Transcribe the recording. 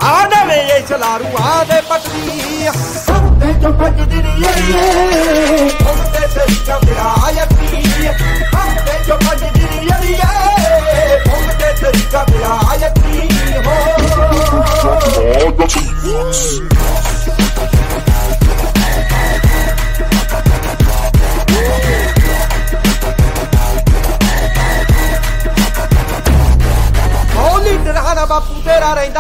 ਆ ਨਵੇਂ ਇਹ ਛਲਾਰੂਆਂ ਦੇ ਪਟਦੀ ਹੱਥੇ ਚੋਂ ਭੱਜਦੀ ਨੀ ਅੜੀਏ ਹੁੰਦੇ ਤਰੀਕਾ ਮੇਰਾ ਯਕੀ ਹੱਥੇ ਚੋਂ ਭੱਜਦੀ ਨੀ ਅੜੀਏ ਹੁੰਦੇ ਤਰੀਕਾ ਮੇਰਾ ਯਕੀ ਹੋ ਲੀਡਰ ਹਾਨਾ ਬਾਪੂ ਤੇਰਾ ਰਹਿੰਦਾ